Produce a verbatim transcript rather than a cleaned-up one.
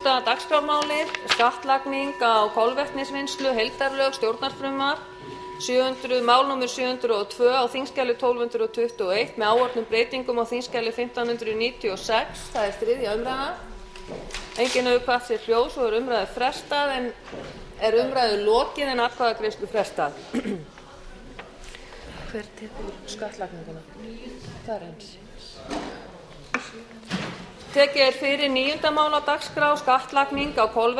dagskrármálið skattlagning á kolvetnisvinnslu heildarlög stjórnarfrumvarp mál númer sjö hundruð og tvö á þingskjali tólf hundruð tuttugu og eitt með áorðnum breytingum á þingskjali fimmtán hundruð níutíu og sex. Það er þriðja umræða. Enginn hefur kvatt sér hljóðs og er umræðu frestað en er umræðu lokið en atkvæðagreiðslu frestað. Hver tekur skattlagninguna? Það er eins. Tekið er fyrir níunda mál á dagskrá skattlagning á kolvetnisvinnslu